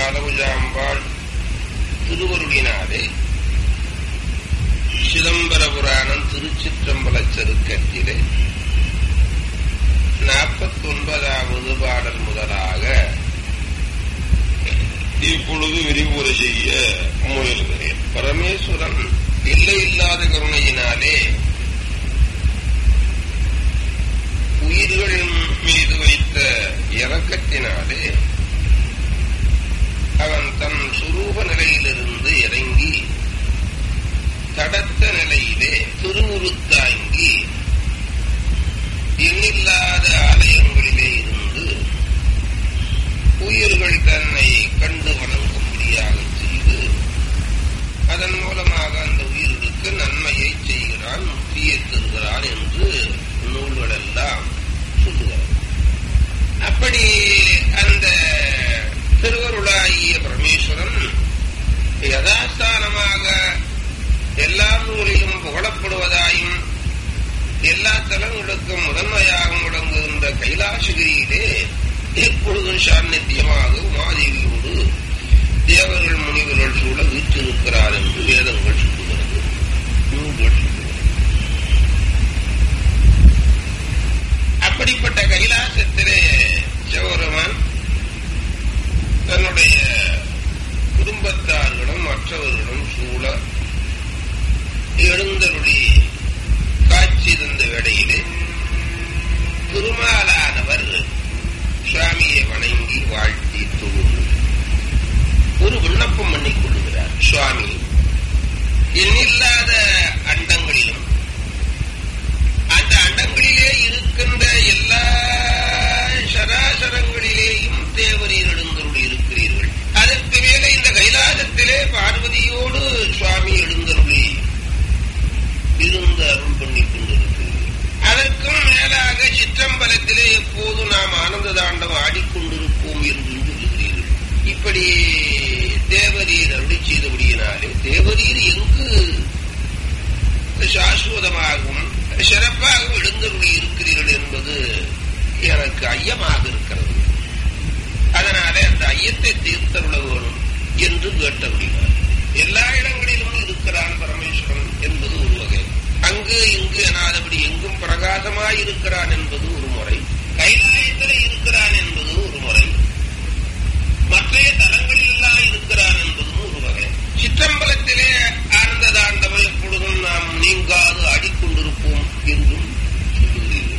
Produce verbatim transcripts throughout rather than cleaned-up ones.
பாலகுஜாம்பாள் திருவருளினாலே சிதம்பர புராணம் திருச்சிற்றம்பலச் சருக்கத்திலே நாற்பத்தி ஒன்பதாவது பாடல் முதலாக இப்பொழுது விரிவுரை செய்ய முயல்கிறேன். பரமேஸ்வரன் எல்லை இல்லாத கருணையினாலே உயிர்களின் மீது வைத்த இரக்கத்தினாலே அவன் தன் சுரூப நிலையிலிருந்து இறங்கி தடத்த நிலையிலே திருவுருத்தாங்கி எண்ணில்லாத ஆலயங்களிலே இருந்து உயிர்கள் தன்னை கண்டு வணங்கும்படியாக செய்து அதன் மூலமாக அந்த உயிர்களுக்கு நன்மையை செய்கிறான், முக்தியை தருகிறான் என்று நூல்கள் எல்லாம் சொல்லுகிறார். அப்படி அந்த திருவருளாகிய பரமேஸ்வரன் யதாஸ்தானமாக எல்லா நூலிலும் புகழப்படுவதாயும் எல்லா தலங்களுக்கும் முதன்மையாக முழங்குகின்ற கைலாசகிரியிலே எப்பொழுதும் சாநித்தியமாக உமாதேவியோடு தேவர்கள் முனிவர்கள் சூழ வீற்றிருக்கிறார் என்று வேதங்கள் சொல்லுகிறது, நூல்கள் சொல்லுகிறது. அப்படிப்பட்ட கைலாசத்திலே சிவபெருமான் தன்னுடைய குடும்பத்தார்களும் மற்றவர்களும் சூழ எழுந்தருளி காட்சி தந்த வேளையிலே திருமாலானவர் சுவாமியை வணங்கி வாழ்த்தி தொழுது ஒரு விண்ணப்பம் பண்ணிக் கொள்ளுகிறார். சுவாமி, எண்ணில்லாத அண்டங்களிலும் அந்த அண்டங்களிலே இருக்கின்ற எல்லா சராசரங்களிலேயும் தேவரீர் எழுந்தருளி இருக்கிறீர்கள். அதற்கு மேலே இந்த கைலாசத்திலே பார்வதியோடு சுவாமி எழுந்தருளி இருந்து அருள் பண்ணிக் கொண்டிருக்கிறீர்கள். அதற்கும் மேலாக சிற்றம்பலத்திலே எப்போது நாம் ஆனந்த தாண்டம் ஆடிக்கொண்டிருப்போம் என்று சொல்லுகிறீர்கள். இப்படி தேவரீர் அருளி செய்தபடியினாலே தேவரீர் எங்கு சாஸ்வதமாகவும் சிறப்பாகவும் எழுந்தருளி இருக்கிறீர்கள் என்பது எனக்கு ஐயமாக இருக்கிறது. அதனாலே அந்த ஐயத்தை தீர்த்தருள வேணும் என்று கேட்டபடினார். எல்லா இடங்களிலும் இருக்கிறான் பரமேஸ்வரன் என்பது ஒரு வகை, அங்கு இங்கு எனாதபடி எங்கும் பிரகாசமாய் இருக்கிறான் என்பது ஒரு முறை, கைலாயத்திலே இருக்கிறான் என்பது ஒரு முறை, மற்றைய தலங்களிலெல்லாம் இருக்கிறான் என்பதும் ஒரு வகை. சிற்றம்பலத்திலே ஆனந்த தாண்டவம் எப்பொழுதும் நாம் நீங்காது ஆடிக்கொண்டிருப்போம் என்றும் சொல்லுகிறீர்கள்.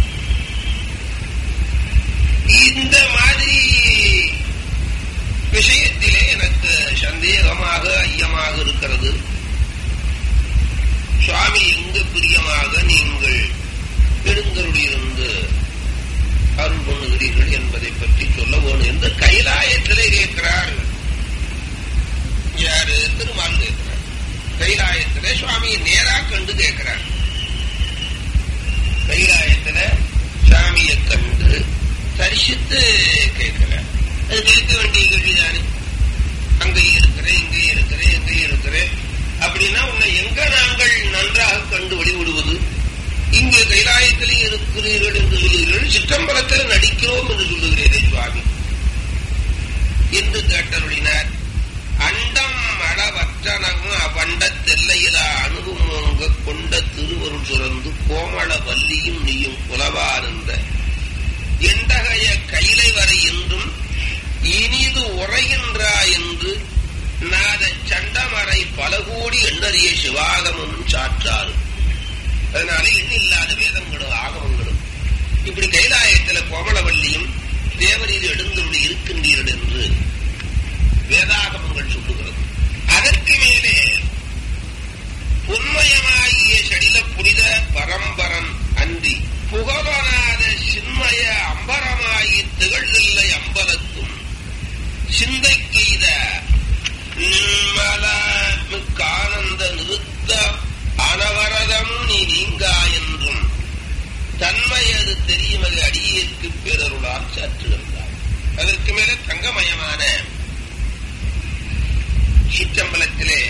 இந்த மாதிரி விஷயத்திலே எனக்கு சந்தேகமாக ஐயமாக இருக்கிறது. சுவாமி எங்கு பிரியமாக நீங்கள் எழுந்தருளியிருந்து அருள் பண்ணுகிறீர்கள் என்பதை பற்றி சொல்ல வேணும் என்று கைலாயத்திலே கேட்கிறார். யாரு? திருமால் கேட்கிறார். கைலாயத்திலே சுவாமியை நேராக கண்டு கேட்கிறார். கைலாயத்தில சுவாமியை கண்டு தரிசித்து கேட்கிறார். அது கேட்க வேண்டிய கேள்விதானே. அங்கேயும் இருக்கிறேன், இங்கேயும் இருக்கிறேன், எங்கேயும் இருக்கிறேன் அப்படின்னா உன்னை எங்க நாங்கள் நன்றாக கண்டு வழிவிடுவது? இங்கே கைலாயத்திலே இருக்கிறீர்கள் என்று சொல்லுகிறீர்கள், சிற்றம்பலத்தில் நடிக்கிறோம் என்று சொல்லுகிறீரே சுவாமி என்று கேட்டருளினார். அண்டம் அளவற்றனகும் அவ்வண்டத்தெல்லையில அணுகுமோங்க கொண்ட திருவருள் சுரந்து கோமள வல்லியும் நீயும் புலவார்ந்த எண்டகைய கைலை வரை என்றும் இனிது உரைகின்றா என்று நாத சண்டமறை பல கோடி எண்ணறிய சிவாகமும் சாற்றாரு. அதனால எண்ணில்லாத வேதங்களும் ஆகமங்களும் இப்படி கைலாயத்தில் கோமளவல்லியும் தேவரீர் எழுந்தருளி இருக்கின்றீர்கள் என்று வேதாகமங்கள் சொல்லுகிறது. அதற்கு மேலே பொன்மயமாகிய செடில புனித பரம்பரன் அன்றி புகழனாத சின்மய அம்பரமாகி திகழ்தில்லை அம்பலத்தும் சிந்தைக்கு இத நிர்மலமிக்கானந்த நிறுத்த அனவரதம் நீ நீங்கா என்றும் தன்மையது தெரியுமது அடியேற்கு பேரருளால் சாற்றுகின்றார். அதற்கு மேலே தங்கமயமான சிற்றம்பலத்திலே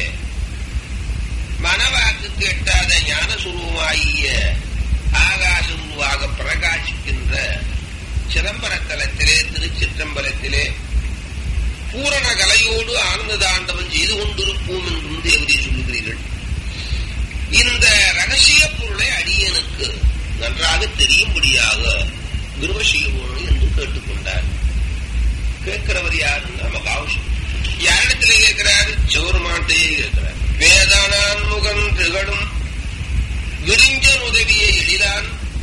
மனவாக்கு எட்டாத ஞான சுரூபமாகிய ஆகாச உருவாக பிரகாசிக்கின்ற சிதம்பர தலத்திலே திருச்சிற்றம்பலத்திலே பூரண கலையோடு ஆனந்த தாண்டவம் செய்து கொண்டிருப்போம் என்றும் தேவதை சொல்லுகிறீர்கள். இந்த ரகசிய பொருளை அடியனுக்கு நன்றாக தெரியும்படியாக விரும்ப செய்வோம் என்று கேட்டுக்கொண்டார். கேட்கிறவர் யாருன்னா மகாவிஷ்ணு. யாரிடத்திலே கேட்கிறார்? சிவருமாட்டையே கேட்கிறார். வேதானான் முகன் திகழும் விரிஞ்சன் உதவிய எளிதான்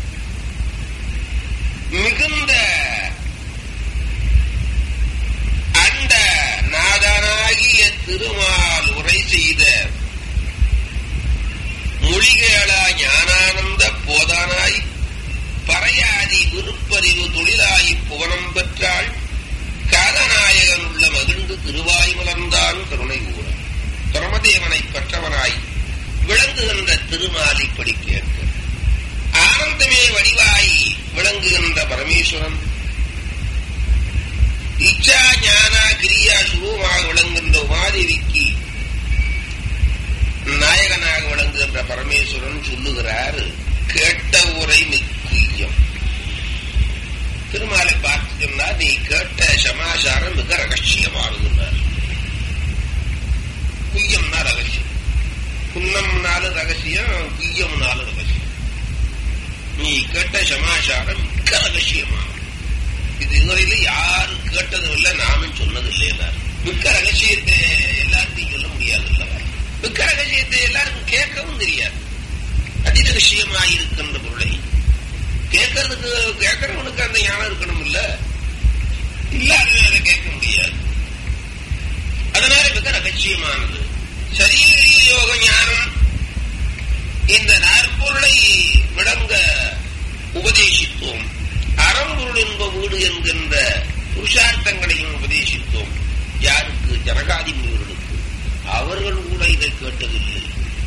மிகுந்த அண்ட நாதனாகிய திருமால் உரை செய்த மொழிகளா ஞானானந்த போதானாய் பறையாதி விருப்பறிவு தொழிலாய் புவனம் பெற்றாள் காதநாயகன் உள்ள மகிழ்ந்து திருவாய் மலர்ந்தான் கருணை கூற பரமதேவனை பெற்றவனாய் விளங்குகின்ற திருமாலிப்படி கேட்க ஆனந்தமே வடிவாய் விளங்குகின்ற பரமேஸ்வரன் இச்சா ஞானா கிரியா சுரூபமாக விளங்குகின்ற உமாதேவிக்கு நாயகனாக விளங்குகின்ற பரமேஸ்வரன் சொல்லுகிறார், கேட்ட உரை மிக்குய்யம். திருமாலை பார்த்து சொன்னார், நீ கேட்ட சமாசாரம் மிக ரகசியமானதுன்னார். குய்யம்னா ரகசியம், குன்னம்னாலும் ரகசியம், குய்யம்னாலும் ரகசியம். நீ கேட்ட சமாசாரம் மிக ரகசியமானது. இது இதுவரையில யாரும் கேட்டதும் இல்லை, நானும் சொன்னதில்லை. எல்லாரும் மிக்க ரகசியத்தை எல்லாத்தையும் சொல்ல முடியாது இல்லவா? மிக்க ரகசியத்தை எல்லாருக்கும் கேட்கவும் தெரியாது. அதிரகசியமாயிருக்கின்ற பொருளை கேட்கறதுக்கு கேட்கறவனுக்கு அந்த ஞானம் இருக்கணும் இல்ல, இல்லாத அதை கேட்க முடியாது. அதனால மிக ரகசியமானது சரீரிய யோக ஞானம். இந்த நாற்பொருளை விளங்க உபதேசித்தோம். அறம்பொருள் என்ப வீடு என்கின்ற புருஷார்த்தங்களையும் உபதேசித்தோம். யாருக்கு? ஜனகாதி முனிவர்களுக்கு. அவர்கள் கூட இதை கேட்டதில்லை,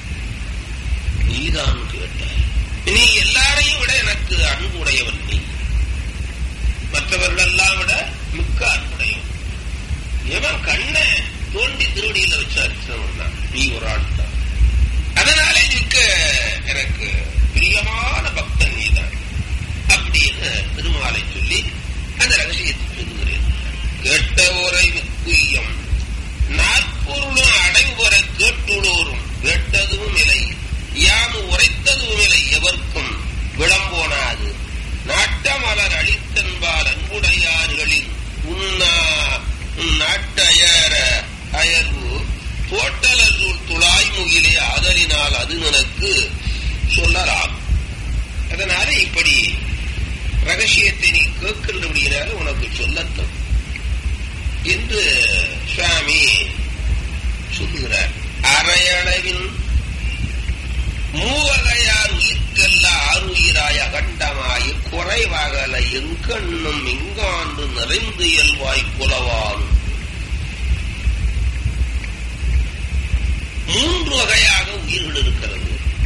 நீதான் கேட்டாய். நீ எல்லாரையும் விட எனக்கு அன்புடையவன். நீ மற்றவர்கள் எல்லாம் விட மிக்க அன்புடையவன். எவன் கண்ணை தோண்டி திருவடியில வச்சு அர்ச்சனை நீ ஒரு ஆள் தான். அதனாலே மிக்க எனக்கு பிரியமான பக்தன் நீதான் அப்படின்னு திருமாலை சொல்லி அந்த ரகசியத்தை சொல்லுகிறேன். கேட்ட உரை மிக்குய்யம் நாற்பொருளும் அடைவுற கேட்டுள்ளோரும் கேட்டதும் இல்லை, யாமு உரைத்ததும் இல்லை, எவர்க்கும் விளம்போனாது நாட்டமலர் அளித்தன்பால் அன்புடையார்களின் உன்னா நாட்டயர அயர்வு தோட்டலூர் துளாய் முகிலே ஆதலினால் அது எனக்கு சொல்லலாம். அதனால இப்படி ரகசியத்தை நீ கேட்கின்றபடியினால உனக்கு சொல்லத்தம் என்று சுவாமி சொல்லுகிறார். அரையளவின் மூவகையார் உயிர்க்கல்ல ஆறுயிராய் அகண்டமாய் குறைவாகல எங்கண்ணும் இங்காண்டு நிறைந்து இயல்வாய் புலவான். மூன்று வகையாக உயிர்கள் இருக்கிறது.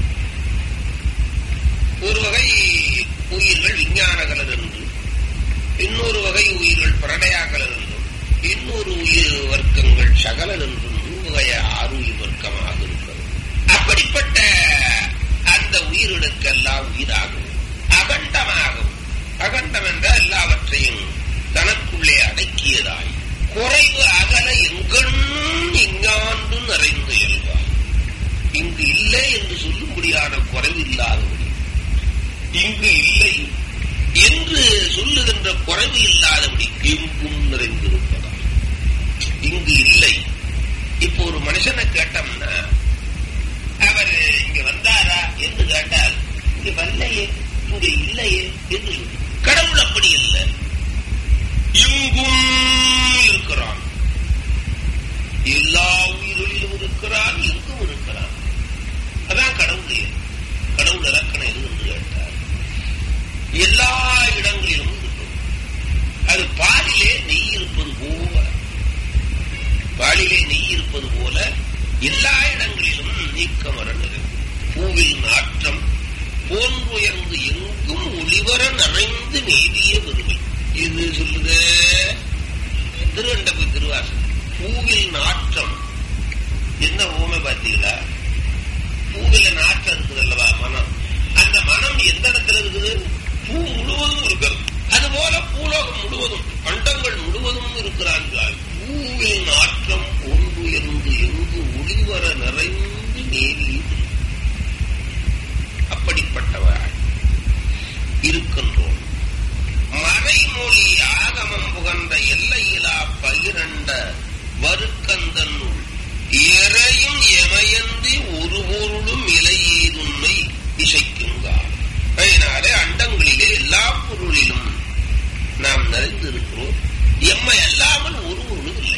ஒரு வகை உயிர்கள் விஞ்ஞானகலர் என்றும், இன்னொரு வகை உயிர்கள் பிரளயாகலர் என்றும், இன்னொரு உயிர் வர்க்கங்கள் சகலர் என்றும் மூவகைய ஆறுயிர் வர்க்கமாக இருக்கிறது. அப்படிப்பட்ட அந்த உயிர்களுக்கெல்லாம் உயிராகும் அகண்டமாகும். அகண்டம் என்றால் எல்லாவற்றையும் தனக்குள்ளே அடக்கியதாய் குறைவு அகல எங்கண்ணும் இங்காண்டு நிறைந்து இயல்பாய். இங்கு இல்லை என்று சொல்லும்படியான குறைவு இல்லாதபடி, இங்கு இல்லை என்று சொல்லுகின்ற குறைவு இல்லாதபடி எங்கும் நிறைந்திருப்பதால் இங்கு இல்லை. இப்போ ஒரு மனுஷனை கேட்டோம்னா அவர் இங்க வந்தாரா என்று கேட்டால் இங்க வரலையே, இங்க இல்லையே என்று சொல்லு. கடவுள் அப்படி இல்லை, எங்கும் இருக்கிறான். எல்லா உயிரிலும் இருக்கிறான், எங்கும் இருக்கிறான். அதான் கடவுள். கடவுள் இலக்கணம் எது என்று கேட்டார், எல்லா இடங்களிலும் இருக்கும். அது பாலிலே நெய் இருப்பது போல, பாலிலே நெய் இருப்பது போல எல்லா இடங்களிலும் நீக்கமர நிறைந்து பூவில் நாற்றம் போன்றுயர்ந்து எங்கும் ஒளிவர நிறைந்து நேதிய பெருமை. இது சொல்லுது திருவண்டபு திருவாசகம். பூவில் நாற்றம் என்ன ஊமை பார்த்தீங்களா? பூவில நாற்றம் இருக்குது அல்லவா, மனம். அந்த மனம் எந்த இடத்துல இருக்குது? பூ முழுவதும் இருக்கிறது. அதுபோல பூலோகம் முழுவதும், பண்டங்கள் முழுவதும் இருக்கிறார்கள். பூவிலே இருக்கின்றோம். மறைமொழி ஆகமம் புகழ்ந்த எல்லையிலா பகிரண்ட வருக்கந்தன்னுள் எறையும் எமையந்தி ஒரு பொருளும் இலையேதுண்மை இசைக்குங்கா. அதனாலே அண்டங்களிலே எல்லா பொருளிலும் நாம் நிறைந்திருக்கிறோம். எம்மை அல்லாமல் ஒரு பொருளும் இல்லை.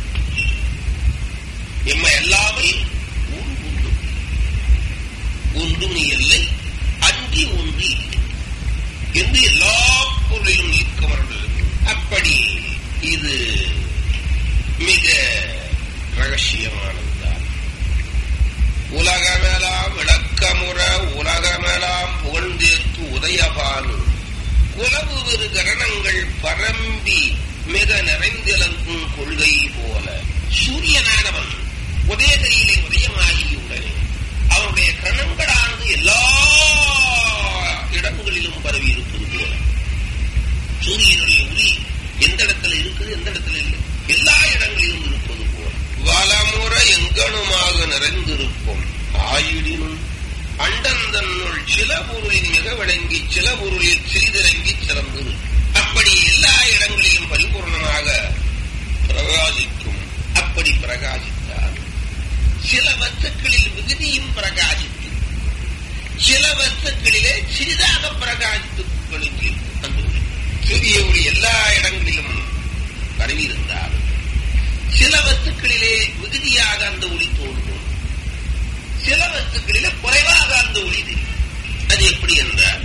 எம்மை அல்லாமல் ஒரு பொருளும் ஒன்றும் இல்லை, அன்றி ஒன்று இல்லை என்று எல்லா பொருளிலும் இருக்கவர்கள். அப்படி இது மிக ரகசியமானதுதான். உலகமெல்லாம் விளக்கமுற உலகமெல்லாம் புகழ்ந்தேற்று உதயபானு குலவு வெறு கரணங்கள் பரம்பி மிக நிறைந்திலங்கும் கொள்கை போல சூரியனானவன் உதயகையிலே உதயமாகியுடனே அவனுடைய கரணங்களானது எல்லா இடங்களிலும் பரவி இருப்பது போல சூரியனுடைய ஒளி எந்த இடத்துல இருக்குது, எந்த இடத்துல இல்லை, எல்லா இடங்களிலும் இருப்பது போல வலமுறை எங்கனுமாக நிறைந்திருக்கும். ஆயிடினும் அண்டந்தன்னுள் சில பொருளின் மிக விளங்கி சில பொருளில் சிறிதிறங்கி சிறந்து அப்படி எல்லா இடங்களிலும் பரிபூர்ணமாக பிரகாசிக்கும். அப்படி பிரகாசித்தார் சில வஸ்துக்களில் விகுதியும் பிரகாசித்து சில வஸ்துக்களிலே சிறிதாக பிரகாசித்து விளங்கி அந்த சூரிய ஒளி எல்லா இடங்களிலும் பரவி இருந்தார். சில வஸ்துக்களிலே விகுதியாக அந்த ஒளி தோன்றும், சில வஸ்துக்களிலே குறைவாக அந்த ஒளி தெரியும். அது எப்படி என்றால்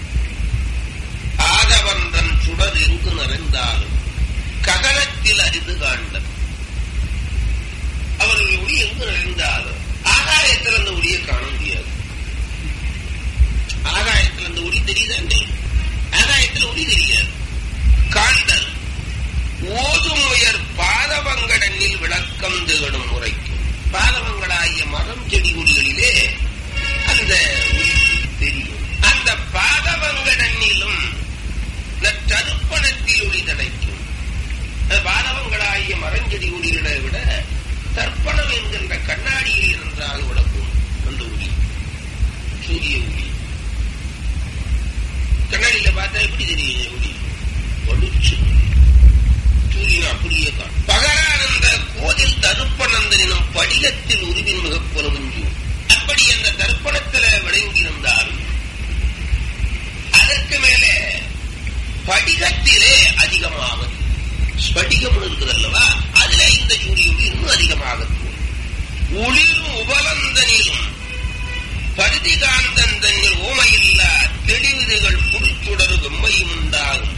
ஆதவந்தன் சுடர் எங்கு நிறைந்தாலும் ககனத்தில் அரிது காண்டன். அவர்கள் ஒளி எங்கு நிறைந்தாலும் ஆகாயத்தில் அந்த ஒளியை காண முடியாது. ஆகாயத்தில் அந்த ஒளி தெரியுதாண்டே, ஆகாயத்தில் ஒளி தெரியாது. காண்டல் ஓதும் உயர் பாதவங்கடனில் விளக்கம் திகழும் முறைக்கும். பாதவங்களாகிய மரம் செடி ஒளிகளிலே அந்த ஒளி தெரியும். அந்த பாதவங்கடனிலும் தருப்பணத்தில் ஒளி தடைக்கும். பாதவங்களாகிய மரஞ்செடி ஒளிகளை விட தர்ப்பணம் என்கின்ற கண்ணாடியில் நன்றாக விளக்கும் அந்த ஒளி சூரிய ஒளி. கண்ணாடியில பார்த்தா எப்படி தெரியும் ஒளி? ஒளிச்சு சூரியன் அப்படியே காணும். பகரானந்த கோதில் தருப்பணந்தனும் படிகத்தில் உருவின் மிக புலமுஞ்சு. அப்படி அந்த தர்ப்பணத்தில் விளங்கியிருந்தாலும் அதற்கு மேலே படிகத்திலே அதிகமாக ஸ்படிகம் இருக்குதல்லவா, அதிலே இந்த சூரிய ஒளி இன்னும் அதிகமாக ஒளிரும் உபலந்தனிலும் பருதிகாந்தன் தன்னில் ஓமையில்லா தெளிவுகள் புடிச்சுடரு வெம்மையும் உண்டாகும்.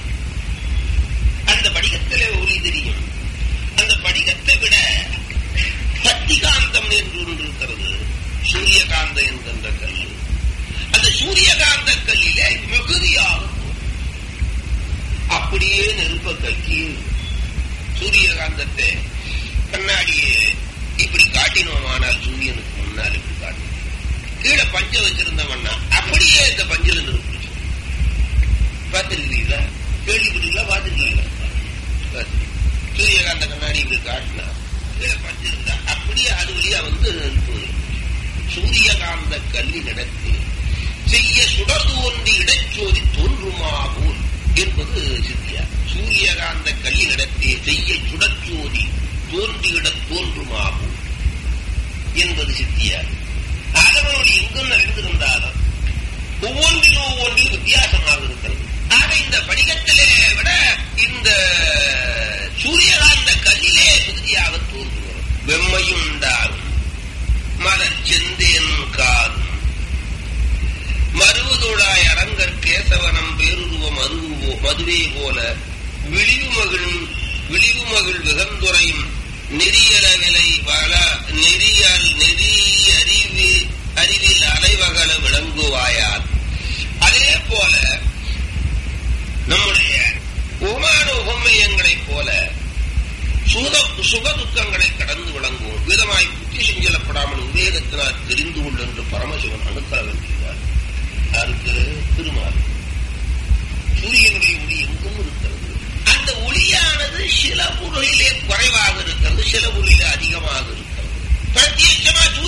அந்த படிகத்திலே ஒளி தெரியும். அந்த படிகத்தை விட பத்திகாந்தம் என்று ஒன்று இருக்கிறது, சூரியகாந்தம் என்கின்ற கல். அந்த சூரியகாந்த கல்லிலே மிகுதியாகும். அப்படியே நெருப்ப கக்கி சூரியகாந்தத்தை கண்ணாடியே இப்படி காட்டினோமானால் சூரியனுக்கு முன்னால் இப்படி காட்டணும். கீழே பஞ்ச வச்சிருந்தவன்னா அப்படியே இந்த பஞ்சில நெருப்பு பார்த்திருக்கீங்களா? கேள்விப்பட்டீங்களா? பார்த்திருக்கீங்களா? சூரியகாந்த கண்ணாடி இப்படி காட்டினா கீழே பஞ்சு இருந்தா அப்படியே அது வழியா வந்து சூரியகாந்த கல்வி நடத்தி செய்ய சுடர்ந்து ஒன்றி இடைச்சோதி தோன்றுமா போல் என்பது சித்தியா. சூரியகாந்த கல்வி நடத்தி செய்ய சுடச்சோதி தோன்றியிட தோன்றுமாகும் என்பது சித்தியா. ஆகவனோடு எங்கும் நிறைந்திருந்தாலும் ஒவ்வொன்றிலும் ஒவ்வொன்றிலும் வித்தியாசமாக இருக்கிறது. ஆக இந்த படிகத்திலே விட இந்த சூரியகாந்த கல்லிலே மிகுதியாக தோன்றுகிறது. வெம்மையும் உண்டாகும் மலர் செந்தேன் காதும் மருவதோடாய் அரங்கர் கேசவனம் பேருருவம் மருவோ மதுவே போல விழிவு மகிழ் விழிவு மகிழ் விகந்துரையும் நெறியளவிலை வள நெறியால் நெறி அறிவு அறிவில் அலைவகள விளங்குவாயால். அதே போல நம்முடைய உமான உபமயங்களைப் போல சுக சுக துக்கங்களை கடந்து விளங்குவோம் விதமாய் புத்தி செஞ்சலப்படாமல் உவேகத்தினால் தெரிந்து கொண்டு என்று பரமசிவன் அணுக்கள வேண்டியவார். அதுக்கு திருமால் சூரியனுடைய ஒளி எங்கும் இருக்கிறது. அந்த ஒளியானது சில பொருளிலே குறைவாக இருக்கிறது, சில பொருளிலே அதிகமாக இருக்கிறது. பிரத்யட்சமா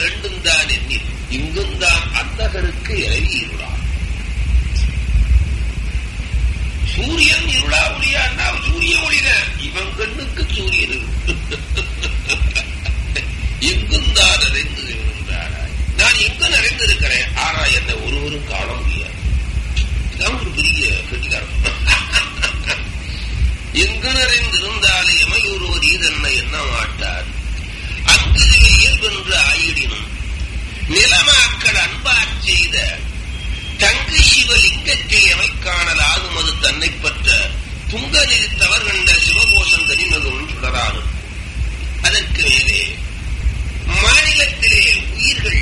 இரண்டும் தான் எண்ணி இங்கும் தான் அந்தகருக்கு இறவி இருளா. சூரியன் இருளா ஒளியா? சூரிய ஒளிதான். இவன் கண்ணுக்கு சூரியன் எங்கும் தான் நிறைந்து இருந்தாராய். நான் எங்கு நிறைந்திருக்கிறேன், ஆனா என்னை ஒருவரும் காண முடியாது. இதுதான் ஒரு பெரிய கட்டிக்காரம். எங்கு நிறைந்திருந்தாலே எமையொருவர் ஈதன்னை எண்ண மாட்டார். அங்கு இயல்பென்று ஆயிடினும் நிலமாக்கள் அன்பாற் செய்த தங்கு சிவலிங்கத்தை எமை காணல் ஆகும். அது தன்னை பற்ற துங்க நிறுத்தவர் கண்ட சிவகோஷம் தனிமதும் சுடரானும். அதற்கு மேலே மாநிலத்திலே உயிர்கள்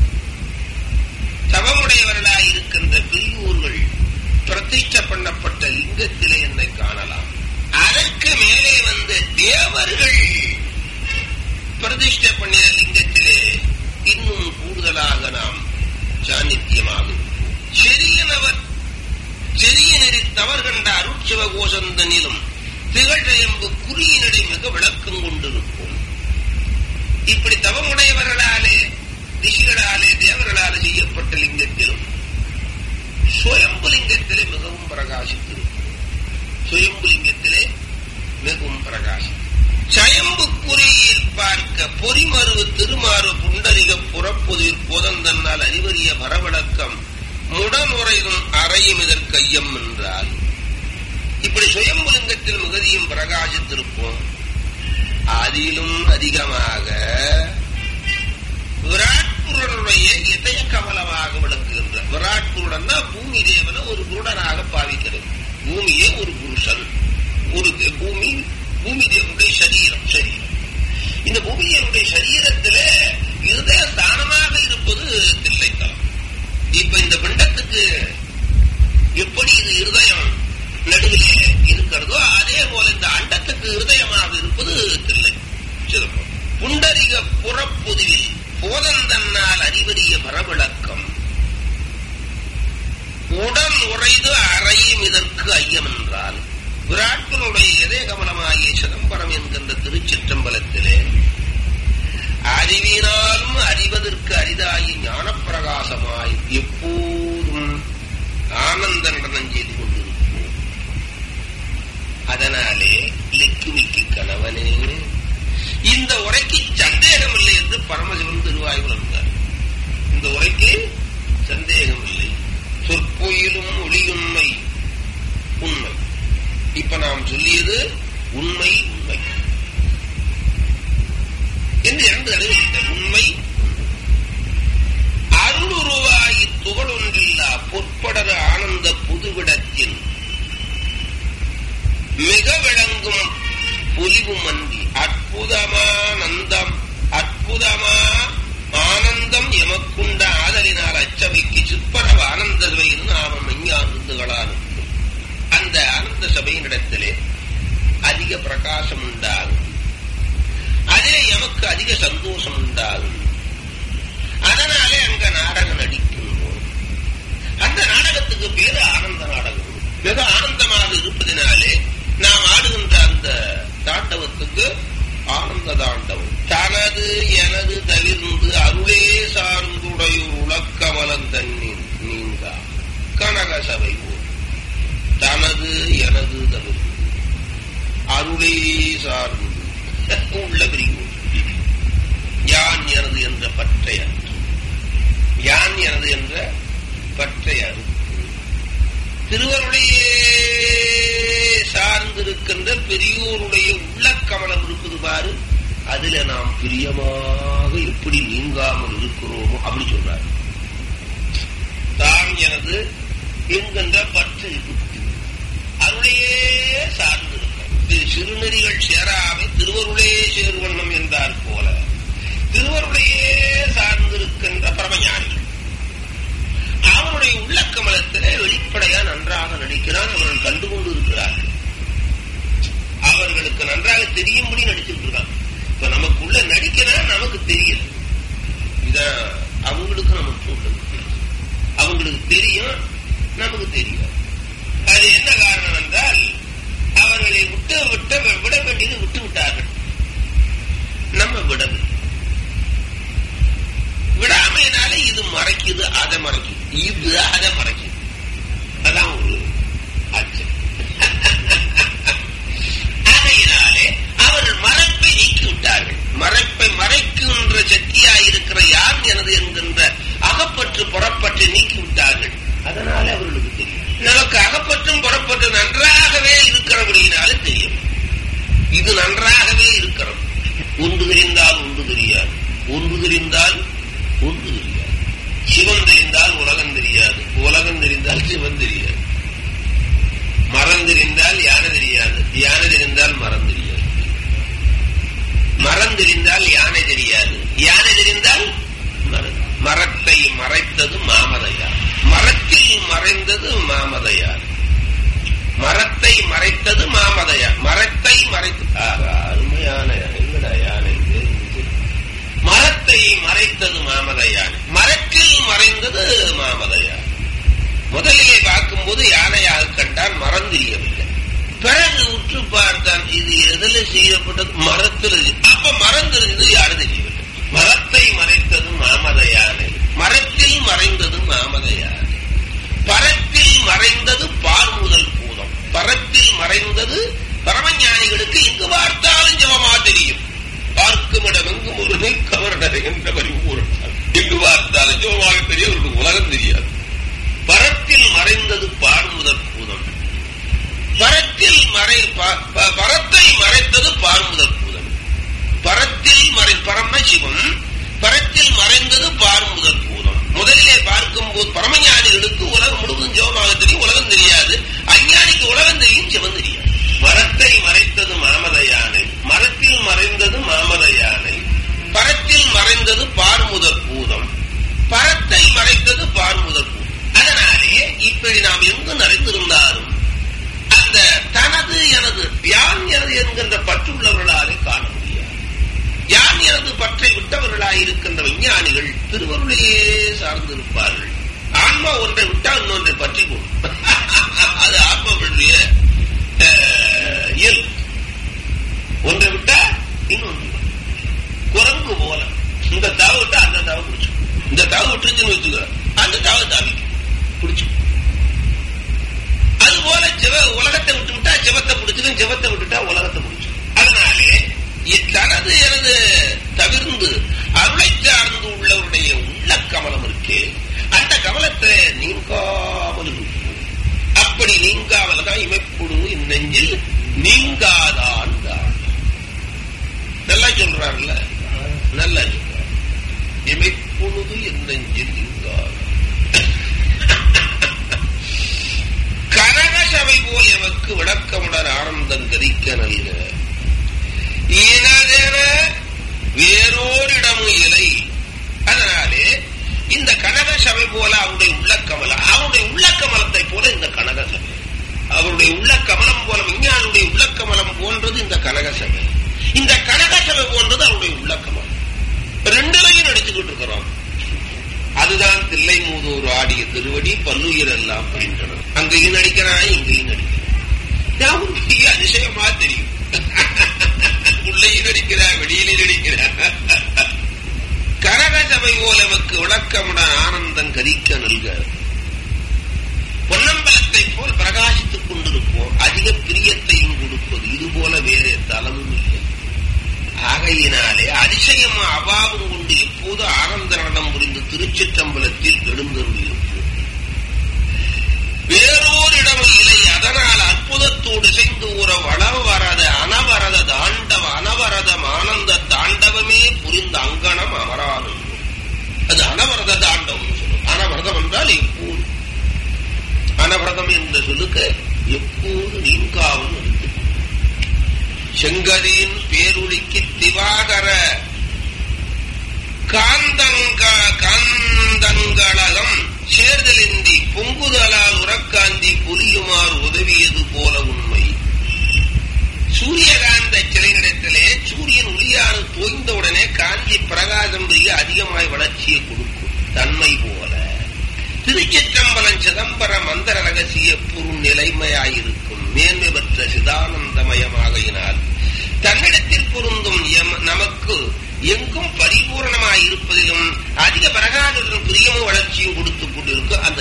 தவமுடையவர்களாயிருக்கின்ற பெரியோர்கள் பிரதிஷ்ட பண்ணப்பட்ட லிங்கத்திலே என்னை காணலாம். அதற்கு மேலே வந்த தேவர்கள் பிரதிஷ்ட பண்ணின லிங்கத்திலே இன்னும் கூடுதலாக நாம் சாநித்தியமாக செரியனவர் செரிய நெறி தவறு கண்ட அருட்சிவகோசந்தனிலும் திகழ்எம்பு குறியினடை மிக விளக்கம் கொண்டிருக்கும். இப்படி தவமுடையவர்களாலே ரிஷிகளாலே தேவர்களாலே செய்யப்பட்ட லிங்கத்திலும் சுயம்பு லிங்கத்திலே மிகவும் பிரகாசித்திருக்கும். சுயம்பு லிங்கத்திலே மிகவும் பிரகாசம். சயம்புக்குறியில் பார்க்க பொறிமருவு திருமாறு புண்டரிக புறப்புதிர் போதந்தன்னால் அறிவறிய வரவிளக்கம் முடனுரையும் அறையும் இதற்கு ஐயம் என்றால், இப்படி சுயம்புலிங்கத்தில் மிகுதியும் பிரகாசித்திருப்போம். அதிலும் அதிகமாக விராட்புருடைய இதய கமலமாக விளக்குகின்ற விராட்புருடன் பூமி தேவனை ஒரு குருடனாக பாவிக்கிறது. பூமியே ஒரு புருஷன், ஒரு பூமி பூமி தேவனுடைய சரீரம். சரீரம் இந்த பூமி தேவனுடைய சரீரத்தில இருதய ஸ்தானமாக இருப்பது தில்லைத்தலம். இப்ப இந்த பிண்டத்துக்கு எப்படி இது இருதயம் நடுவிலே இருக்கிறதோ அதே போல இந்த அண்டத்துக்கு இருதயமாக இருப்பது தில்லை சிதம்பரம். புண்டரிக புறப்பொதுவில் போதந்தன்னால் அறிவறிய மரவிளக்கம் உடன் உறைது அறையும் இதற்கு ஐயம் என்றால், விராட்களுடைய இதய கமலமாகிய சிதம்பரம் என்கின்ற திருச்சிற்றம்பலத்திலே அறிவினாலும் அறிவதற்கு அரிதாகி ஞானப்பிரகாசமாய் எப்போதும் ஆனந்த நடனம் செய்து கொண்டிருப்போம். அதனாலே லெக்குமிக்கு கணவனே இந்த உரைக்கு சந்தேகம் இல்லை என்று பரமசிவன் திருவாய் உணர்ந்தார். இந்த உரைக்கு சந்தேகம் இல்லை. சொற்பொயிலும் ஒளியுண்மை உண்மை. இப்ப நாம் சொல்லியது உண்மை உண்மை என்று இரண்டு அறிவித்தார். உண்மை அருளுருவாய் துகளொன்றில்லா பொற்படர ஆனந்த புதுவிடத்தில் மிக விளங்கும் பொலிவும் அன்றி அற்புதமானந்தம் அற்புதமா ஆனந்தம் எமக்குண்ட ஆதலினால் அச்சபைக்கு சிற்பரவ ஆனந்த சபையின் நாமம் மெஞ்ஞானந்துகளால் அந்த ஆனந்த சபையினிடத்திலே அதிக பிரகாசம் உண்டாகும். அதே எமக்கு அதிக சந்தோஷம் உண்டாகும். அதனாலே அங்க நாடகம் நடிக்கின்றோம். அந்த நாடகத்துக்கு பேரு ஆனந்த நாடகம். மிக ஆனந்தமாக இருப்பதினாலே நாம் ஆடுகின்ற அந்த தாண்டவத்துக்கு ஆனந்த தாண்டவம். தனது எனது தவிர்ந்து அருளே சார்ந்துடையூர் உலக்கமலம் தன்னின் நீங்கா கனக சபை தனது எனது தவிர்ந்து அருளே சார்ந்து உள்ள பிரிவு யான் எனது என்ற பற்றை அன்று யான் எனது என்ற பற்றை அன்று திருவருடைய சார்ந்திருக்கின்ற பெரியோருடைய உள்ள கமலம் இருக்குது பாரு. அதுல நாம் பிரியமாக எப்படி நீங்காமல் இருக்கிறோமோ அப்படி சொல்றாரு. தான் எனது என்கின்ற பற்று அருளையே சார்ந்திருக்க சிறுநெறிகள் சேராமை திருவருளே சேருவண்ணம் என்றார் போல திருவருளையே சார்ந்திருக்கின்ற பரமஞானிகள் அவருடைய உள்ளக்கமலத்திலே வெளிப்படையா நன்றாக நடிக்கிறான். அவர்கள் கண்டுகொண்டு இருக்கிறார்கள். அவர்களுக்கு நன்றாக தெரியும்படி நடிச்சுட்டு இருக்காங்க. இப்ப நமக்குள்ள நடிக்கிறான், நமக்கு தெரியல. இதான் அவங்களுக்கு நமக்கு சொல்றது. அவங்களுக்கு தெரியும், நமக்கு தெரியும். அது என்ன காரணம் என்றால் அவர்களை விட்டு விட்ட விட வேண்டியது விட்டு விட்டார்கள். நம்ம விடவில்லை. இது அதை மறைக்கும். அதான் ஒரு ஆச்சரியம். ஆகையினாலே அவர்கள் மறைப்பை நீக்கி விட்டார்கள். மறைப்பை மறைக்கின்ற சக்தியாயிருக்கிற யான் எனது என்கின்ற அகப்பற்று புறப்பற்றை நீக்கி விட்டார்கள். அதனால அவர்களுக்கு தெரியும். நமக்கு அகப்பற்றும் புறப்பட்டு நன்றாகவே இருக்கிறபடியினாலே தெரியும். இது நன்றாகவே இருக்கிறது. ஒன்று தெரிந்தால் ஒன்று தெரியாது, ஒன்று தெரிந்தால் ஒன்று தெரியாது. சிவன் தெரிந்தால் உலகம் தெரியாது, உலகம் தெரிந்தால் சிவன் தெரியாது. மரம் தெரிந்தால் யானை தெரியாது, யானை தெரிந்தால் மரம் தெரியாது. மரம் தெரிந்தால் யானை தெரியாது, யானை தெரிந்தால் மரம். மரத்தை மறைத்தது மாமதையார், மரத்தில் மறைந்தது மாமதையார். மரத்தை மறைத்தது மாமதையார், மரத்தை மறைத்து அருமையான எங்கட யானை. மரத்தை மறைத்தது மாமதையார், மரத்தில் மறைந்தது மாமதையார். முதலிலே பார்க்கும்போது யானையாக கண்டால் மரம் தெரியவில்லை. பிறகு உற்று பார்த்தான், இது எதில் செய்யப்பட்டது? மரத்தில். அப்ப மரம் தெரிஞ்சது யாரு தெரியவில்லை. மரத்தை மறைத்தது மாமதையானை, மரத்தில் மறைந்தது மாமதையானை. பரத்தில் மறைந்தது பார் முதல் பூதம். பரத்தில் மறைந்தது பரமஞானிகளுக்கு எங்கு பார்த்தாலும் ஜபமா தெரியும். பார்க்கும் இடம் எங்கும் ஒரு கவர்னர் என்ற பரிபூரணம். எங்கு பார்த்தாலும் ஜபமாக தெரியும், அவருக்கு உலகம் தெரியாது. பரத்தில் மறைந்தது பார் முதல் பூதம். பரத்தில் மறை பரத்தை மறைத்தது பார் முதல் பூதம். பரத்தில் மறை பரம சிவம், பரத்தில் மறைந்தது பார் முதல் பூதம். முதலிலே பார்க்கும் போது பரமஞானிகளுக்கு உலகம் முழுவதும் ஜெபமாக தெரியும், உலகம் தெரியாது. அஞ்ஞானிக்கு உலகம் தெரியும், ஜெபம் தெரியாது. மரத்தை மறைத்தது மாமதையானை, மரத்தில் மறைந்தது மாமதையானை. பரத்தில் மறைந்தது பார் முதல் பூதம், பரத்தை மறைத்தது பார் முதல் பூதம். அதனாலே இப்படி நாம் எங்கு நிறைந்திருந்தாலும் அந்த தனது எனது யான் எனது என்கின்ற பற்றுள்ளவர்களாலே காண முடியாது. யான் எனது பற்றை விட்டவர்களாய் இருக்கின்ற விஞ்ஞானிகள் திருவருளையே சார்ந்திருப்பார்கள். ஆன்மா ஒன்றை விட்டால் இன்னொன்றை பற்றி கொள்ளும். அது ஆன்மாவுடைய இயல்பு. ஒன்றை விட்டா இன்னொன்று. குரங்கு போல இந்த தாவை விட்டா அந்த தாவை பிடிச்சு, இந்த தாவை விட்டுருச்சுன்னு வச்சுக்க, அந்த தாவை தாவிக்கும் பிடிச்சு. அது போல சிவ உலகத்தை விட்டு விட்டா சிவத்தை பிடிச்சிடும், சிவத்தை விட்டுட்டா உலகத்தை பிடிச்சிடும். அதனாலே தனது எனது தவிர்ந்து அருளை சார்ந்து உள்ளவருடைய உள்ள கமலம் இருக்கே, அந்த கமலத்தை நீங்காமல் இருக்கும். அப்படி நீங்காமல் தான் இமைப்புடு நெஞ்சில் நீங்காதான் தான். நல்லா சொல்றாருல்ல, நல்லா சொல்றார். இமைப்புழுது என் நெஞ்சில் நீங்காத கனக சபை போல் எமக்கு விளக்கமுடன் ஆனந்தம் கதிக்க நல்க இனதென வேறோரிடமும் இலை. அதனாலே இந்த கனக சபை போல அவருடைய உள்ளக்கமலம், அவருடைய உள்ளக்கமலத்தை போல இந்த கனக சபை, அவருடைய உள்ளக்கமலம் போல விஞ்ஞானுடைய உள்ளக்கமலம் போன்றது இந்த கனக சபை. இந்த கனக சபை போன்றது அவருடைய உள்ளக்கமலம். ரெண்டுலையும் நடிச்சுக்கிட்டு இருக்கிறோம். அதுதான் தில்லை மூதூர் ஆடிய திருவடி பல்லுயிர் எல்லாம் பயின்றனர். அங்கேயும் நடிக்கிறான், இங்கேயும் நடிக்கிறான். அதிசயமா தெரியும். உள்ளையும் நடிக்கிறான், வெளியிலையும் நடிக்கிறான். கனக சபை போல நமக்கு விளக்கமுடன் ஆனந்தம் கதிக்க நல்க. பொன்னம்பலத்தை போல் பிரகாசித்துக் கொண்டிருப்போம். அதிக பிரியத்தையும் கொடுப்பது இது போல வேறு தலமும் இல்லை. ஆகையினாலே அதிசயம் அபாவம் கொண்டு இப்போது ஆனந்த நடனம் புரிந்து திருச்சிற்றம்பலத்தில் எழுந்தருளியிருப்போம். வேறோரிடமும் இல்லை. அதனால் அற்புதத்தோடு இசைந்து ஊற வளவரத அனவரத தாண்டவ அனவரதம் ஆனந்த தாண்டவமே புரிந்த அங்கனம் அமரானும். அது அனவரத தாண்டவம் சொல்லும். அனவரதம் என்றால் எப்போது, அனவரதம் என்ற சொல்லுக்கு எப்போது நீங்காவும் இருக்கு. செங்கதியின் பேருளிக்கு திவாகர காந்தங்க காந்தங்களகம் சேர்தலின்றி பொங்குதலால் உறக்காந்தி புரியுமாறு உதவியது போல உண்மை. சூரியகாந்த சிலையிடத்திலே சூரியன் ஒளியாறு தோய்ந்தவுடனே காந்தி பிரகாசம் பெரிய அதிகமாய் வளர்ச்சியை கொடுக்கும் தன்மை போல திருச்சிற்றம்பலம் சிதம்பர மந்திர ரகசிய பொருள் நிலைமையாயிருக்கும் மேன்மை பெற்ற சிதானந்தமயமாகையினால் தன்னிடத்தில் பொருந்தும் நமக்கு எங்கும் பரிபூர்ணமாயிருப்பதிலும் அதிக பிரகாசத்துடன் பிரியமும் வளர்ச்சியும் கொடுத்துக் கொண்டிருக்கும் அந்த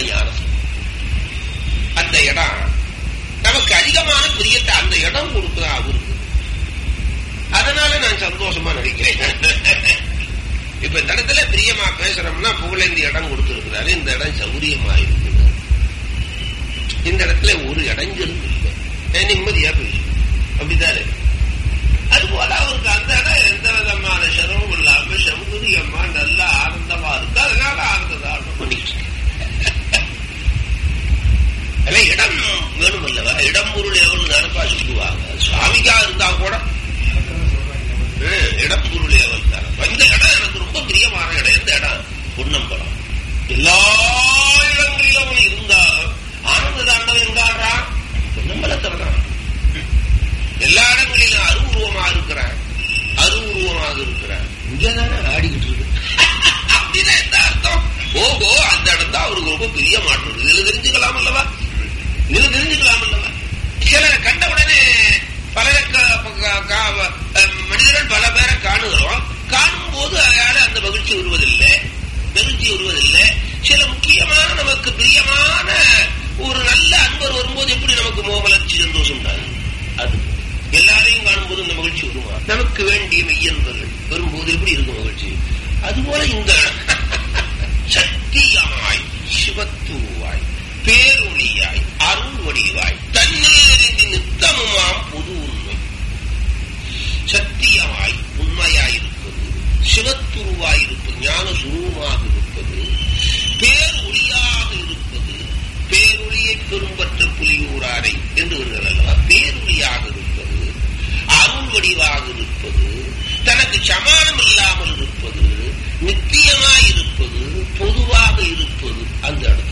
சந்தோஷமா நடிக்கிறேன். இப்ப இந்த இடத்துல பிரியமா பேசுறோம்னா புகழேந்தி இடம் கொடுத்திருக்கிறாரு. இந்த இடம் சௌரியமா இருக்குது. இந்த இடத்துல ஒரு இடைஞ்சலும் இல்லை, நிம்மதியா பேசும். அப்படித்தாரு. அதுபோல அவருக்கு அந்த இடம் எந்த விதமான சிரமம் இல்லாம சௌகரியமா நல்லா ஆனந்தமா இருக்கு. அதனால ஆனந்த தாரணம் பண்ணிட்டு இடம் வேணும் அல்லவா? இடம் பொருள் எவ்வளவு நினைப்பா சொல்லுவாங்க. சுவாமிக்கா இருந்தா கூட இடம் பொருள் எவ்வளவு தான். இந்த இடம் எனக்கு ரொம்ப பிரியமான இடம். எந்த இடம்? பொன்னம்பலம். எல்லா இடங்களிலும் இருந்தாலும் ஆனந்த தாண்டவம் எங்காடுறான்? பொன்னம்பலத்துல தான். எல்லா இடங்களிலும் அருவுருவமாக இருக்கிறான், அருவுருவமாக இருக்கிறான். இங்கதானே ஆடிக்கிட்டு இருக்கு. அப்படின்னா என்ன அர்த்தம்? ஓஹோ, அந்த இடம் தான் அவருக்கு ரொம்ப பிரிய மாட்டேன். இதுல தெரிஞ்சுக்கலாம் அல்லவா? இதுல தெரிஞ்சுக்கலாம் அல்லவா? சில கண்ட உடனே பல மனிதர்கள் பல பேரை காணுகிறோம். காணும் போது அயால அந்த மகிழ்ச்சி வருவதில்லை, மகிழ்ச்சி வருவதில்லை. சில முக்கியமான நமக்கு பிரியமான ஒரு நல்ல அன்பர் வரும்போது எப்படி நமக்கு மோகலட்சி சந்தோஷம் தான். அது எல்லாரையும் காணும்போது இந்த மகிழ்ச்சி வருமா? நமக்கு வேண்டிய மெய்யன்பர்கள் வரும்போது எப்படி இருக்கும் மகிழ்ச்சி? அதுபோல இந்த சக்தியாய், சிவத்துவாய், பேரொழியாய், அருள் வடிவாய், தன்னேறிந்து நித்தமுமாம் பொது உண்மை. சத்தியமாய் உண்மையாயிருப்பது, சிவத்துருவாய் இருப்பது, ஞான சுரூபமாக இருப்பது, பேரொழியாக இருப்பது. பேரொழியை பெரும்பற்ற புலியூராரை என்று வருகிறது அல்லவா? பேரொழியாக இருப்பது, அருள் வடிவாக இருப்பது, தனக்கு சமானம் இல்லாமல் இருப்பது, நித்தியமாய் இருப்பது, பொதுவாக இருப்பது. அந்த இடத்துக்கு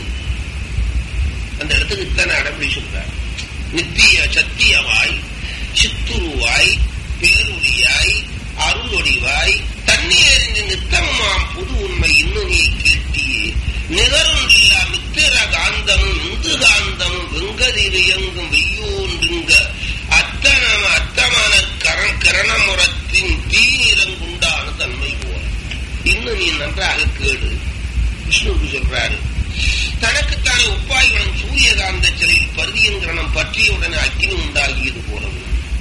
அந்த இடத்துக்கு இத்தனை அடம்படி சொல்றார். நித்திய சத்தியமாய், சித்துருவாய், பேரொழியாய், அருளொடிவாய், தண்ணீரின் நித்தமாம் புது உண்மை இன்னும் நீ கேட்டியே. நிகரொன்றில்லா மித்திர காந்தமும் இந்து காந்தமும் வெங்கதில் இயங்கும் வெய்யோன்றுங்க அத்தனம அத்தமான கரண கரணமுறத்தின் தீநிறங்குண்டான தன்மை போல. இன்னும் நீ நன்றாக கேடு. விஷ்ணுவுக்கு சொல்றாரு, தனக்குத்தானே உப்பாய்களும் சூரியகாந்த சிலையில் பருதியங்கிரணம் பற்றியவுடனே அக்கினி உண்டாகியது போலவும்,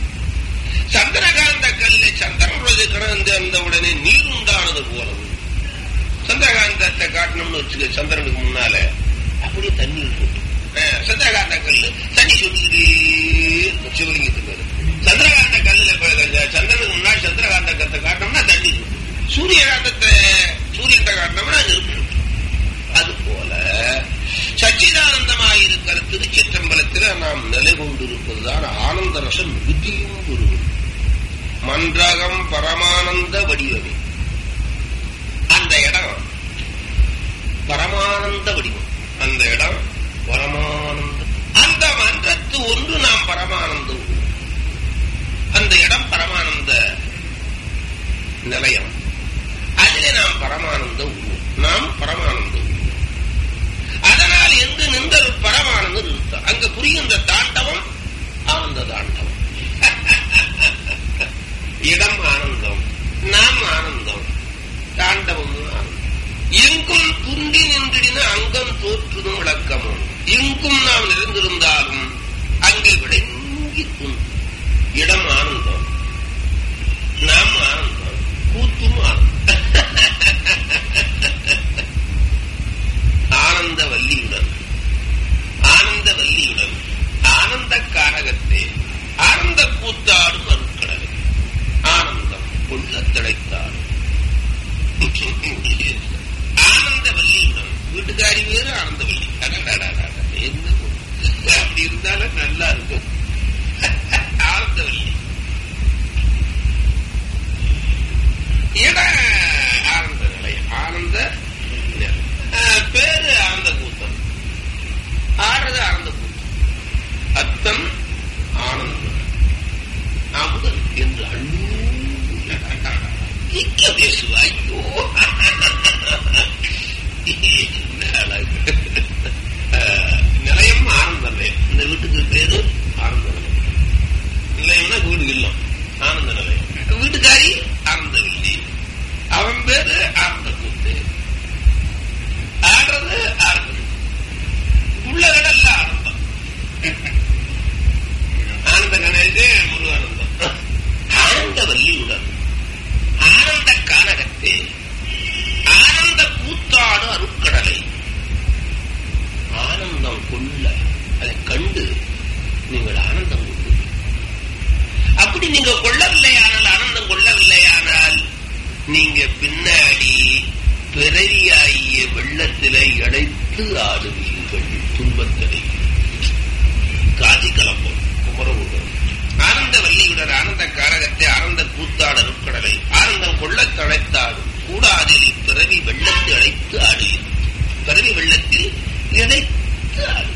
சந்திரகாந்த கல்ல சந்திரனுடைய கிடந்த உடனே நீர் உண்டானது போலவும். சந்திரகாந்தத்தை காட்டணும்னு வச்சுக்க, சந்திரனுக்கு முன்னால அப்படியே தண்ணீர் போட்டு சந்திரகாந்த கல்லு தண்ணி சொல்லிக்கிட்டே சிவலிங்கத்துக்கு. சந்திரகாந்த கல்லுல சந்திரனுக்கு முன்னாடி சந்திரகாந்த கத்தை காட்டணும்னா தண்ணி சொல்லும். சூரியகாந்தத்தை சூரியத்தை காட்டணும்னா நெருப்பு. அது போல சச்சிதானந்தமாயிருக்கிற திருச்சிற்றம்பலத்தில் நாம் நிலை கொண்டிருப்பதுதான் ஆனந்த ரசம் மிகுதியும் குருவும். மன்றகம் பரமானந்த வடிவமே. அந்த இடம் பரமானந்த வடிவம். அந்த இடம் பரமானந்த. அந்த மன்றத்து ஒன்று நாம் பரமானந்தம். அந்த இடம் பரமானந்த நிலையம். அதிலே நாம் பரமானந்த உருவம். நாம் பரமானந்த உருவம். அதனால் எங்கு நின்ற பரமானந்தம் நிறுத்தம். அங்க புரிகின்ற தாண்டவம் ஆனந்த தாண்டவம். இடம் ஆனந்தம், நாம் ஆனந்தம், தாண்டவம் ஆனந்தம். எங்கும் துண்டி நின்றின அங்கம் தோற்றுதும் விளக்கமும். எங்கும் நாம் நிறைந்திருந்தாலும் அங்கே விளங்கி துண்டு. இடம் ஆனந்தம், நாம் ஆனந்தம், கூத்தும் ஆனந்தம். ஆனந்த வல்லியுடன் ஆனந்த வல்லியுடன் ஆனந்த காரகத்தே ஆனந்த கூத்தாடும் அருட்கடலை ஆனந்தம் கொள்ள திளைத்தாடும். ஆனந்த வல்லியுடன் அழைத்து ஆடுவீர்கள் துன்பத்தடை. காதி கலப்பம் குமரகுடம் ஆனந்த வல்லியுடன் ஆனந்த காரகத்தை ஆனந்த கூத்தாட நுட்கடலை ஆனந்தம் கொள்ளத் தழைத்தாடும் கூடாதில் பிறவி வெள்ளத்தை அழைத்து ஆடுவீர்கள். பிறவி வெள்ளத்தில் இழைத்து ஆடு.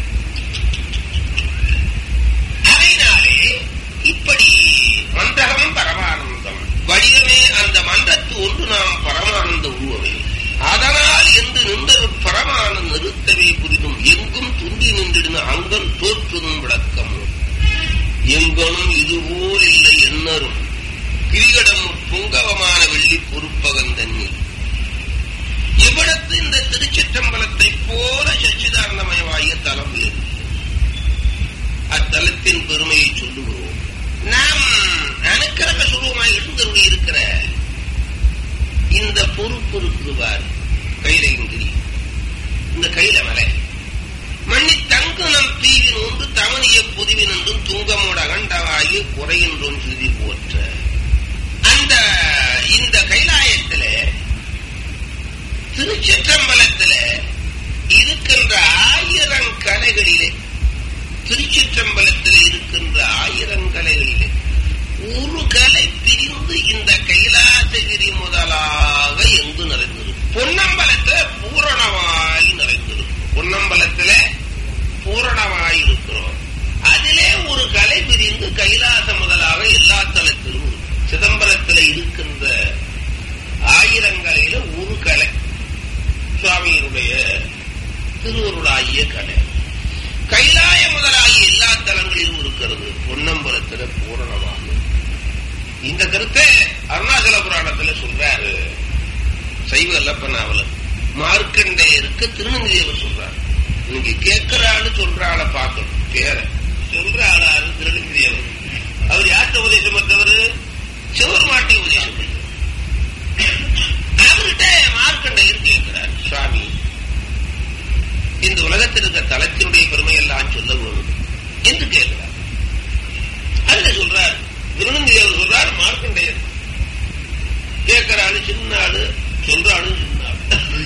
அதனாலே இப்படி மந்தகம் பரமானந்தம் வடிவமே அந்த மன்றத்து ஒன்று நாம் பரமானந்த உருவமே. அதனால் என்று நின்ற பரமானந்த நிறுத்தவே புரிதும் எங்கும் துண்டி நின்றிடுன அங்கம் தோற்றுதும் விளக்கமும் எங்கனும் இதுபோல் இல்லை என்னரும் கிரிகடம் புங்கவமான வெள்ளி பொறுப்பகந்தன்னில். இவ்விடத்து இந்த திருச்சிற்றம்பலத்தை போல சச்சிதானந்தமயமாகிய தலம் வேறு. அத்தலத்தின் பெருமையை சொல்லுகிறோம். நாம் அனுக்கிரக சுரூபமாய் எழுந்தருளி இருக்கிற இந்த பொறுப்பு இருக்குவார் கைலகிரி. இந்த கைல மலை மண்ணி தங்கு நம் தீவின் ஒன்று தமனிய பொதுவின் என்றும் துங்கமோட அகண்டவாகி குறையின்றோம் சுருதி போற்ற அந்த இந்த கைலாயத்தில திருச்சிற்றம்பலத்தில இருக்கின்ற ஆயிரம் கலைகளிலே திருச்சிற்றம்பலத்தில் இருக்கின்ற ஆயிரம் கலைகளிலே ஒரு கலை பிரிந்து இந்த கைலாசகிரி முதலாக எங்கு நிறைந்திருக்கும். பொன்னம்பலத்துல பூரணமாய் நிறைந்திருக்கும். பொன்னம்பலத்துல பூரணமாய் இருக்கிறோம். அதிலே ஒரு கலை பிரிந்து கைலாச முதலாக எல்லா தலத்திலும் சிதம்பரத்தில் இருக்கின்ற ஆயிரங்கலையில ஒரு கலை சுவாமியினுடைய திருவருளாகிய கலை. கைலாய முதலாகிய எல்லா தலங்களிலும் இருக்கிறது. பொன்னம்பலத்துல பூரணமாக இந்த கருத்தை அருணாச்சல புராணத்துல சொல்றாரு சைவ அல்லப்பனாவல. மார்க்கண்டேயருக்கு திருநந்திதேவர் சொல்றாரு. நீங்க கேட்கிற ஆளு சொல்ற ஆளை பார்க்கணும். பேர சொல்ற ஆளாரு திருநந்திதேவர். அவர் யார்கிட்ட உபதேசம் பெற்றவர்? சிவருமாட்டி உபதேசம் பெற்றவர். அவர்கிட்ட மார்க்கண்டேயர் கேட்கிறார், சுவாமி இந்த உலகத்தில் இருக்க தலத்தினுடைய பெருமையெல்லாம் சொல்ல வேணும் என்று கேட்கிறார். அதுல சொல்றார் திருநந்திதேவர் சொல்றாரு, மார்க்கண்டேயர் கேட்கிறாரு சின்ன ஆளு, சொல்றாரு சின்ன ஆளு.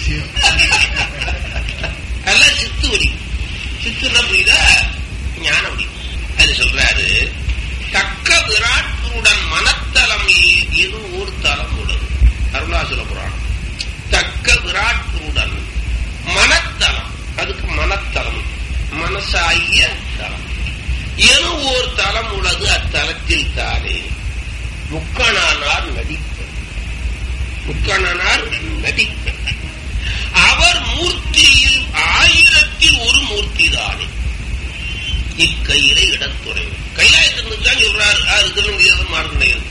அதெல்லாம் சித்து வடி. சித்துன்னா புரியுதா? ஞான வடி. அது சொல்றாரு, தக்க விராட்டுடன் மனத்தலம் எது ஒரு தலம் உள்ளது. அருணாச்சல புராணம். தக்க விராட்டுடன் மனத்தலம், அதுக்கு மனத்தலம் மனசாகிய தலம் என ஓர் தலம் உள்ளது. அத்தலத்தில் தானே முக்கணனார் நடிப்ப முக்கணனார் நடிப்ப அவர் மூர்த்தியில் ஆயிரத்தில் ஒரு மூர்த்தி தானே இக்கையிலே இடத்துறை. கைலாயத்திற்கு தான் சொல்றார். திருநந்திதேவர் மார்க்கண்டேயர்.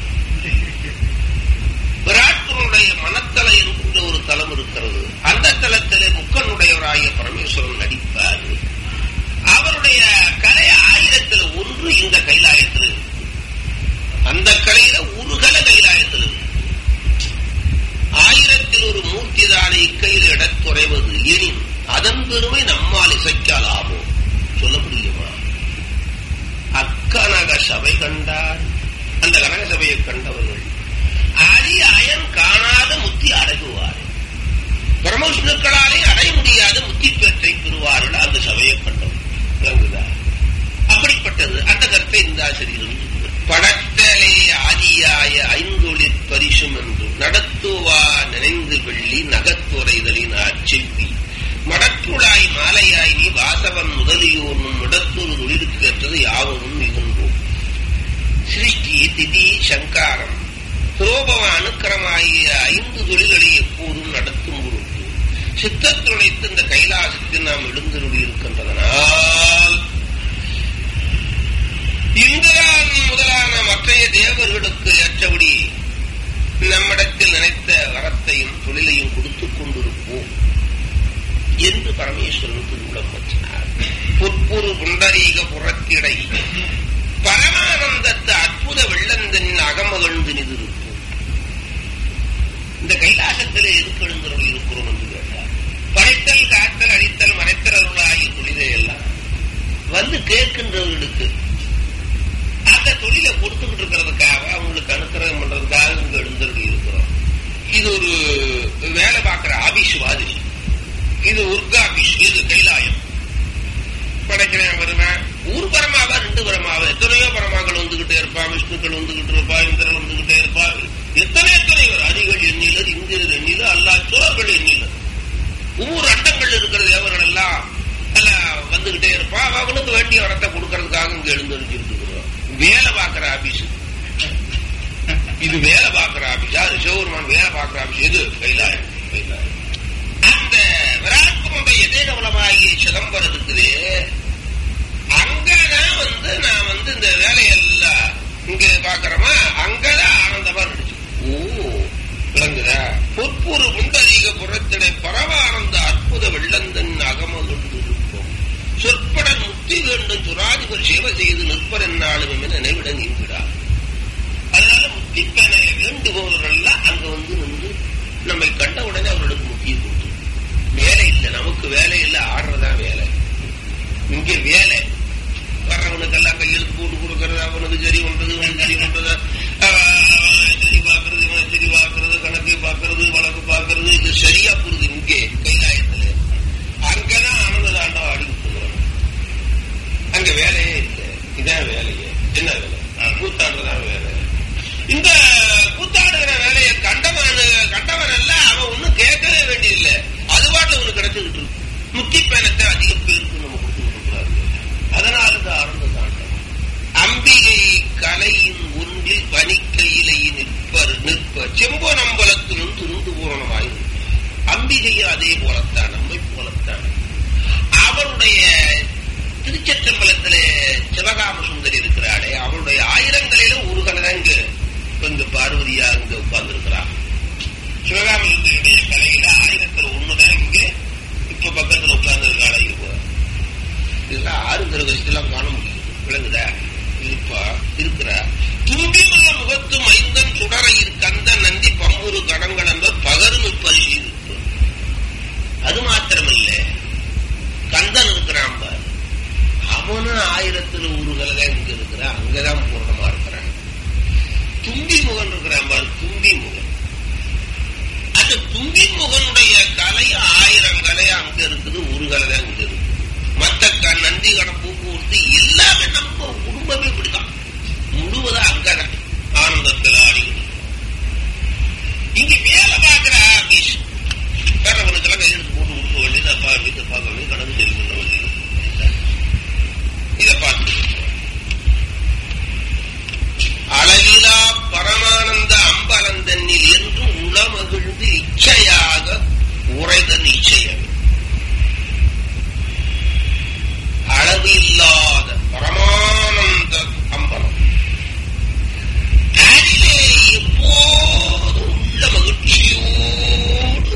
விராட்டனுடைய மனத்தலை என்கின்ற ஒரு தலம் இருக்கிறது. அந்த தலத்திலே முக்கனுடையவராகிய பரமேஸ்வரன் நடிப்பார். அவருடைய கலை ஆயிரத்தில் ஒன்று இந்த கைலாயத்தில். அந்த கலையில ஒரு கலை கைலாயத்தில் ஆயிரத்தில் ஒரு மூர்த்தி தானே இக்கையில் இடத்துறைவது எனின் அதன் பெருமை நம்மால் இசைக்கால் ஆகும். சொல்ல முடியுமா? அக்கனக சபை கண்டார். அந்த கனக சபையை கண்டவர்கள் அரிய அயன் காணாத முத்தி அடைகுவார். பிரம்மவிஷ்ணுக்களாலே அடைய முடியாத முத்தி பெற்றை பெறுவார்கள் அந்த சபையை கண்டவர். அப்படிப்பட்டது அந்த கருத்தை இந்த ஆசிரியர் படத்தலே ஆதியாய ஐந்தொழிற் பரிசும் என்று நடத்துவா நினைந்து வெள்ளி நகத்துறைதலின் ஆட்சிப்பி மடற்றுளாய் மாலையாய் நீ வாசவன் முதலியோனும் இடத்தொரு தொழிலுக்கு ஏற்றது யாவனும் மிகுந்தோம். சிருஷ்டி திதி சங்காரம் புரோபவ அனுக்கிரமாகிய ஐந்து தொழில்களை எப்போதும் நடத்தும் பொருட்டு சித்தத்துணைத்து இந்த கைலாசத்தில் நாம் எழுந்தருளி இருக்கின்றதனால் இந்திரான் முதலான மற்றைய தேவர்களுக்கு ஏற்றபடி நம்மிடத்தில் நினைத்த வரத்தையும் தொழிலையும் கொடுத்துக் கொண்டிருப்போம் என்று பரமேஸ்வரனுக்கு உள்ளம் வச்சினார். பொற்பொரு புண்டரீக புறத்திடை பரமானந்தத்து அற்புத வெள்ளந்தன் அகமகழ்ந்து நிதிருக்கும். இந்த கைலாசத்திலே எதுக்கு எழுந்தருள் இருக்கிறோம் என்று கேட்டார். படைத்தல் காத்தல் அழித்தல் மறைத்தருளாகிய தொழிலை எல்லாம் வந்து கேட்கின்றவர்களுக்கு அந்த தொழிலை கொடுத்துக்கிட்டு இருக்கிறதுக்காக அவங்களுக்கு அனுக்கிரகம் பண்றதுக்காக இங்க எழுந்தருள் இருக்கிறோம். இது ஒரு வேலை பார்க்கிற ஆபீஸ் மாதிரி. இது உர்காபிஷ், இது கைலாயம். படைக்கிறேன் வருவேன். ஊர் பரமாவா ரெண்டு பரமாவா? எத்தனையோ பரமாக்கள் வந்துகிட்டே இருப்பா, விஷ்ணுக்கள் வந்துகிட்டு இருப்பா, இந்திரன் வந்துகிட்டே இருப்பா. எத்தனை எத்தனை அதிகள் எண்ணிலர், இந்திரர் எண்ணிலர், அல்லா சோழர்கள் எண்ணிலர். ஒவ்வொரு அண்டங்கள் இருக்கிற தேவர்கள் எல்லாம் வந்துகிட்டே இருப்பா. அவங்களுக்கு வேண்டிய வரத்தை கொடுக்கறதுக்காக இங்க எழுந்திருச்சிருக்கிறோம். வேலை பார்க்கிற ஆபீஸ் இது, வேலை பார்க்கிற ஆபீஸ். அது சிவபெருமான் வேலை பார்க்கிற ஆபீஸ். எது? கைலாயம். கைலாயம். அந்த விராட்குமுடைய எதேகவலமாகிய சிதம்பரம் இருக்குது. அங்கதான் வந்து நான் வந்து இந்த வேலையெல்லாம் இங்க பாக்கிறோமா, அங்கதான் ஆனந்தமா நடிச்சு. ஓ, விளங்குதா? பொற்பூறு புண்டரீக புறத்திடை பரவானந்த அற்புத வெள்ளந்தன் அகமகிழ்ந்து இருக்கும். சொற்பட முக்தி வேண்டும் சுராதிபர் சேவை செய்து நிற்பர் என்னாலும் என நினைவிட நீங்கிடா. அதனால முக்தி பேன வேண்டுபவர்கள் அங்க வந்து நின்று நம்மை கண்ட உடனே அவர்களுக்கு முக்கிய கொடுத்து. வேலை இல்லை, நமக்கு வேலை இல்லை, ஆடுறதான் வேலை. இங்கே வேலை வர்றவனுக்கெல்லாம் கையெழுத்து போட்டு கொடுக்கறது, அவனுக்கு சரி பண்றது, இவனுக்கு சரி பண்றது, சரி பார்க்கறது, இவன் சரி பார்க்கறது, கணக்கு பார்க்கறது, வழக்கு பார்க்கறது. இது சரியா புரியுது இங்கே கைலாயத்துல. அங்கதான் ஆனந்த தாண்டவம் ஆடி கொடுத்துருவாங்க. அங்க வேலையே இல்லை. இதான் வேலையே. என்ன வேலை? கூத்தாடுறதான் வேலை. இந்த கூத்தாடுகிற வேலையை கண்டவன் கண்டவன் அல்ல, அவன் ஒன்னும் கேட்கவே வேண்டியதில்லை. அதுபாட்டு அவனுக்கு கிடைச்சுக்கிட்டு இருக்கு. முத்தி பயணத்தை அதிக பேருக்கு நம்ம கொடுத்து கொடுக்குறாரு. அதனாலதான் ஆனந்த தாண்டவம். அம்பிகை கலையின் ஒன்றில் வணிக்கையிலை நிற்பர் நிற்பர் செம்பொனம்பலத்திலும் துருந்து பூரணமாய். அம்பிகையும் அதே போலத்தான், நம்மை போலத்தான். அவருடைய திருச்சற்றம்பலத்திலே சிவகாம சுந்தரி இருக்கிறாளே, அவருடைய ஆயிரங்களிலும் ஒரு கலை இங்கு இங்கு பார்வதியா இங்க உட்கார்ந்து இருக்கிறார். சிவகாம சுந்தரியுடைய கலையில ஆயிரத்துல ஒண்ணுதான் இங்கே இப்ப பக்கத்துல உட்கார்ந்து இருக்காளா. இதெல்லாம் ஆறு கிரகத்தெல்லாம் காண முடியும். விளங்குதா? இருப்பா இருக்கிற தும்பிமல முகத்து மைந்தன் சுடரையில் கந்த நந்தி பம்புரு கடங்கள் என்பர் பகர்ந்து பரிசீலிப்பு. அது மாத்திரமில்ல, கந்தன் இருக்கிறான் பார், அவனும் ஆயிரத்துல ஒரு கலைதான் இங்க இருக்கிறான். அங்கதான் பூர்ணமா இருக்கிறான். தும்பி முகன் இருக்கிறான் பார், தும்பி முகன். அந்த தும்பி முகனுடைய கலை ஆயிரம் கலை அங்க இருக்குது, ஒரு கலைதான் இங்க இருக்கு. மற்ற நந்தி கணம் போக்குவரத்து எல்லாமே நம்ம குடும்பமே இப்படிதான் முழுவதா அங்கதான் ஆனந்தத்தில் ஆடிக்கணும். இங்க வேலை பார்க்கிற ஆபீஸ் வேறவனுக்கெல்லாம் கையெழுத்து போட்டு கொடுக்க வேண்டியது, அப்பா வீட்டை பார்க்க வேண்டியது, கணக்கு சரி பண்ண வேண்டியது. இதை பார்த்து அளவிலா பரமானந்த அம்பலந்தன்னில் என்று உளமகிழ்ந்து இச்சையாக உரைத நிச்சயம். அளவு இல்லாத பரமானந்த அம்பலம், அதிலே எப்போதும் உள்ள மகிழ்ச்சியோடு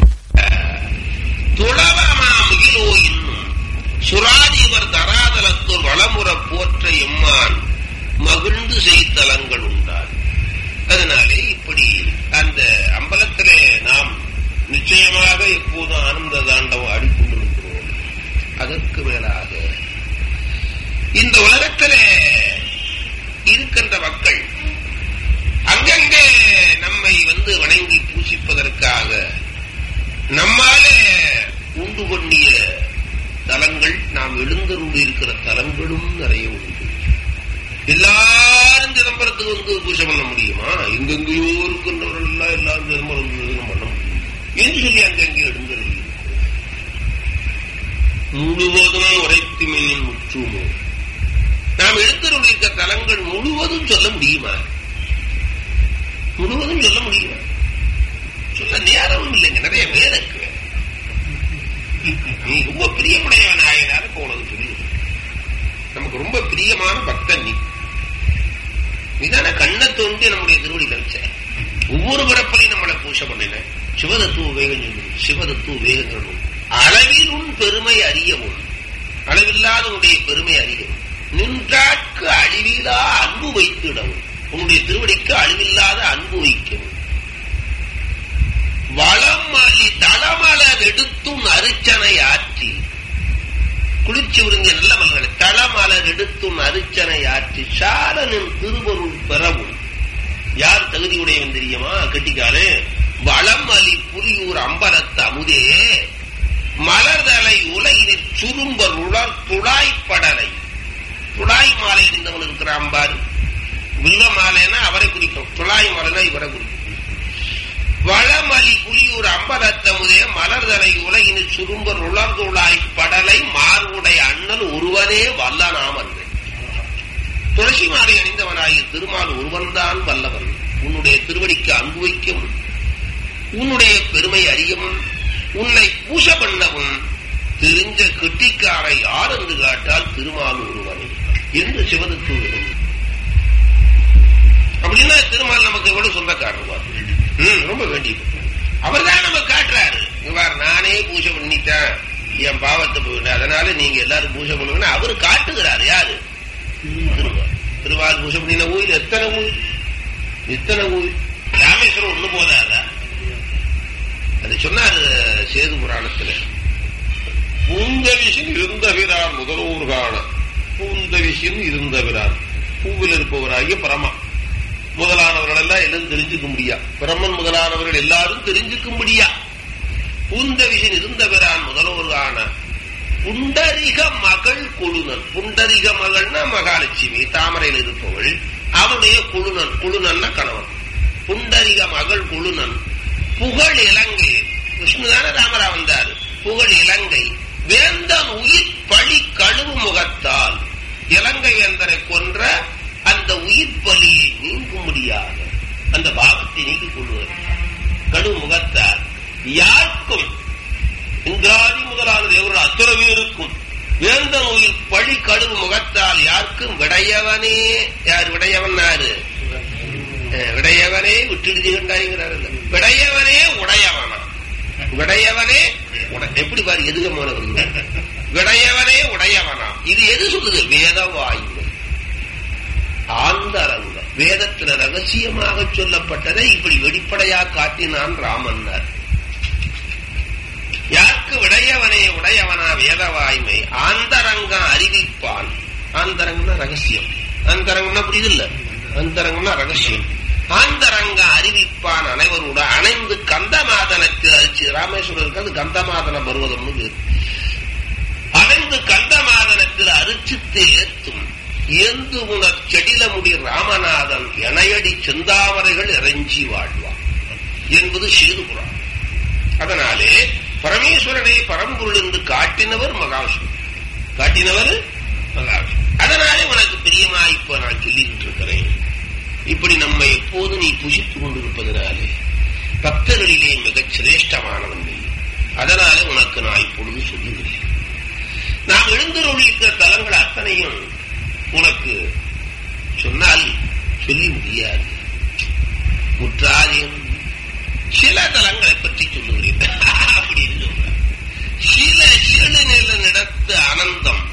துளவமா முகிலோ என்னும் சுராதிபர் தராதலத்தோர் வளமுற போற்ற எம்மான் மகிழ்ந்து செய்தலங்கள் உண்டார். அதனாலே இப்படி அந்த அம்பலத்திலே நாம் நிச்சயமாக எப்போதும் ஆனந்த தாண்டவம் ஆடிக்கொண்டிருக்கிறோம். அதற்கு மேலாக இந்த உலகத்திலே இருக்கின்ற மக்கள் அங்கங்கே நம்மை வந்து வணங்கி பூசிப்பதற்காக நம்மாலே உண்டு பண்ணிய தலங்கள், நாம் எழுந்தருள் இருக்கிற தலங்களும் நிறைய உண்டு. எல்லாரும் சிதம்பரத்துக்கு வந்து பூஜை பண்ண முடியுமா? எங்கெங்கேயோ இருக்கின்றவர்கள் எல்லாம் எல்லாரும் சிதம்பரம் பண்ண முடியும் என்று சொல்லி அங்கங்கே எழுந்தருள் முழுவதும் உரைத்து மீனின் முற்றுமோ. நாம் எழுந்தருள் இருக்கிற தலங்கள் முழுவதும் சொல்ல முடியுமா? முழுவதும் சொல்ல முடியுமா? சொல்ல நேரமும் இல்லைங்க, நிறைய பேர் இருக்கு. நீ ரொம்ப பிரியமுடையவன் ஆயினால போனது புரியுது. நமக்கு ரொம்ப பிரியமான பக்தன் நீ. நீதான கண்ணை தோண்டி நம்முடைய திருவடியில் வச்ச. ஒவ்வொரு பிறப்பிலையும் நம்மளை பூஜை பண்ணின. சிவதத்துவ வேகம் சொல்லு, சிவதத்துவ வேகம் சொல்லணும். அளவில் உன் பெருமை அறியவும், அளவில்லாத உன்னுடைய பெருமை அறியவும், நின்றாக்கு அழிவில்லா அன்பு வைத்திடவும், உன்னுடைய திருவடிக்கு அழிவில்லாத அன்பு வைக்கவும், வளமலி தளமலர் எடுத்தும் அரிச்சனை ஆற்றி, குளிர்ச்சி உறிஞ்ச நல்ல மலர்களை தளமலர் எடுத்தும் அரிச்சனை ஆற்றி சாலனின் திருவருள் பெறவும். யார் தகுதியுடையவன் தெரியுமா? கட்டிக்காரு வளமலி புலியூர் அம்பலத்து அமுதே, மலர்தலை உலகினில் சுரும்பர் உலர் துளாய்ப்படலை. துளாய் மாலை அணிந்தவன் இருக்கிறான் பாரு. வில்வ மாலைன்னா அவரை குறிக்கும், துளாய் மாலைனா இவரை குறிக்கும். வளமலி புலியூர் அம்பலத்தமுதே மலர்தலை உலகினில் சுரும்பர் உலர்துளாய் படலை மார்புடைய அண்ணல் ஒருவனே வல்லனாமன். துளசி மாலை அணிந்தவனாகிய திருமால் ஒருவன்தான் வல்லவன். உன்னுடைய திருவடிக்கு அன்பு வைக்கும், உன்னுடைய பெருமை அறியவும், உன்னை பூச பண்ணவும் தெரிஞ்ச கெட்டிக்காரை யார் என்று காட்டால் திருமால் ஒருவனை என்று சிவனுக்கு அப்படின்னா திருமால் நமக்கு எவ்வளவு சொந்தக்காரர் ரொம்ப வேண்டியது. அவர் தான் நமக்கு காட்டுறாரு. நானே பூஜை பண்ணிட்டேன், என் பாவத்தை போயிட்டேன், அதனால நீங்க எல்லாரும் பூஜை பண்ணுங்கன்னா அவரு காட்டுகிறாரு. யாரு? திருமால். திருமால் பூஜை பண்ணின கோயில் எத்தனை கோயில், எத்தனை கோயில். ராமேஸ்வரம் ஒண்ணு போதாதா? அது சொன்னாரு சேது புராணத்துல. பூந்தவிசின் இருந்தவிரான் முதலூர் காண, பூந்தவிசின் இருந்தவிரான் பூவில் இருப்பவராகிய பரமா முதலானவர்கள் எல்லாம் எல்லாம் தெரிஞ்சுக்க முடியா, பிரம்மன் முதலானவர்கள் எல்லாரும் தெரிஞ்சுக்க முடியா. பூந்தவிசின் இருந்தவிரான் முதலூர் காண புண்டரிக மகள் கொழுனன். புண்டரிக மகள்னா மகாலட்சுமி, தாமரையில் இருப்பவள், அவனுடைய கொழுனன். கொழுனன்னா கணவன். புண்டரிக மகள் கொழுனன் புகழ் இலங்கை. விஷ்ணுதான ராமரா வந்தார். புகழ் இலங்கை வேந்தன் உயிர் பழி கழுவு முகத்தால். இலங்கை எந்தனை கொன்ற அந்த உயிர் பலியை நீங்க முடியாத அந்த பாவத்தை நீக்கிக் கொள்வது கழுவு முகத்தால். யாருக்கும் இந்திராதி முதலான தேவர்கள் அத்தனை பேருக்கும் வேந்தன் உயிர் பழி கழுவு முகத்தால் யாருக்கும் விடையவனே. யார் விடையவன்? யாரு? விடையவனே விட்டுடுதி கண்டாய்கிறார். விடையவனே உடையவனா, விடையவனே எப்படி பாரு எதுகமானவர்கள். விடையவனே உடையவனா. இது எது சொல்லுது? வேதவாய்மை ஆந்தரங்கம். வேதத்துல ரகசியமாக சொல்லப்பட்டதை இப்படி வெளிப்படையா காட்டினான் ராமன்னார். யாருக்கு? விடையவனே உடையவனா வேதவாய்மை ஆந்தரங்கம் அறிவிப்பான். ஆந்தரங்கம்னா ரகசியம். அந்தரங்கம்னா புரியுது இல்ல, அந்தரங்கம்னா ரகசியம். ஆந்தரங்க அறிவிப்பான் அனைவரோட அணைந்து கந்தமாதனத்து அரிச்சு. ராமேஸ்வரருக்கு அது கந்தமாதன பருவதம்னு அணைந்து கந்தமாதனத்தில் அரிச்சித்து ஏத்தும் ஏந்து உணர் செடில முடி ராமநாதன் எனையடி செந்தாமரைகள் இறைஞ்சி வாழ்வான் என்பது சேதுபுராணம். அதனாலே பரமேஸ்வரனை பரம்பொருள் என்று காட்டினவர் மகாவிஷ்ணு, காட்டினவர் மகாவிஷ்ணு. அதனாலே உனக்கு பிரியமா இப்ப நான் சொல்லிக்கிட்டு இருக்கிறேன். இப்படி நம்ம எப்போது நீ புசித்துக் கொண்டிருப்பதனாலே பக்தர்களிலே மிகச் சிரேஷ்டமானவன் நீ. அதனாலே உனக்கு நான் இப்பொழுது சொல்லுகிறேன். நாம் எழுந்தருளியிருக்கிற தலங்கள் அத்தனையும் உனக்கு சொன்னால் சொல்லி முடியாது, முற்றாதையும். சில தலங்களை பற்றி சொல்லுகிறேன் அப்படின்னு சொல்ற. சில சிறு நில நடத்து அனந்தம்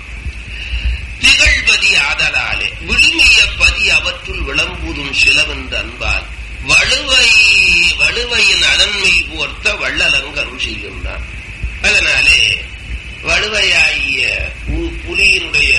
திகழ்வதி ஆதலாலே விழுமிய பதி அவற்றுள் விளம்புதும் சிலவென்று அன்பால் வலுவை வலுவையின் அதன்மை போர்த்த வள்ளலங்கு அருள் செய்கின்றான். அதனாலே வலுவையாகிய புலியினுடைய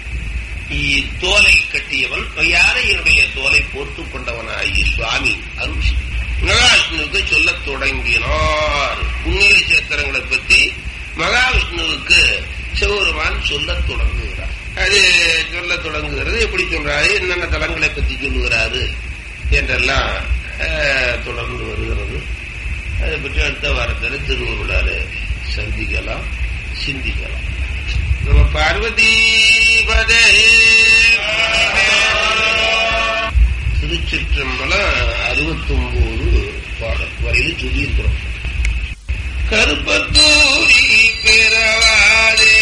தோலை கட்டியவன், யாரையினுடைய தோலை போர்த்து கொண்டவனாகிய சுவாமி அருள் மகாவிஷ்ணுவுக்கு சொல்ல தொடங்கினார். புண்ணிய சேத்திரங்களை பற்றி மகாவிஷ்ணுவுக்கு சிவபெருமான் சொல்ல தொடங்குகிறார். அது சொல்ல தொடங்குகிறது. எப்படி சொல்றாரு, என்னென்ன தலங்களை பற்றி சொல்லுகிறாரு என்றெல்லாம் தொடர்ந்து வருகிறது. அதை பற்றி அடுத்த வாரத்தில் திருவருளால சந்திக்கலாம், சிந்திக்கலாம். நம்ம பார்வதி பதே. திருச்சிற்றம்பலம் அறுபத்தி ஒன்பது பாடல் வரையில் சொல்லியிருக்கிறோம். கருப்பத்தூரி பிறவாதே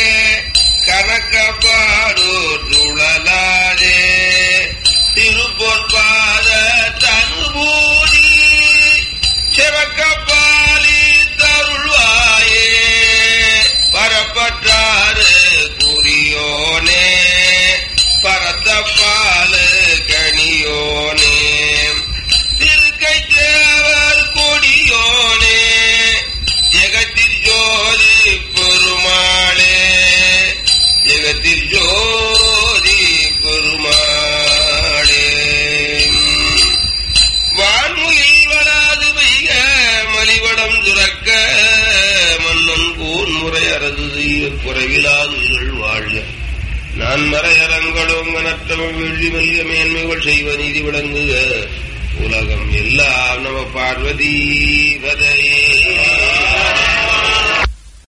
கணக்கப்பாடோர் துழலாதே திருப்பொற்பாத தனுபூரி சிவக்கப்பாலி தருள்வாயே பரப்பற்றாறு குறியோனே பரத்தப்பாலு கணியோனே திருக்கை தேவர் கொடியோனே ஜெகத்தில் ஜோதி பெருமா குறைவிலாதுகள் வாழ்க. நான் மறையரங்களோங்க நற்றமிழ் வெள்ளி மல்லிய மேன்மைகள் செய்வ நீதி விளங்குக உலகம் எல்லாம் நம பார்வதி பதையே.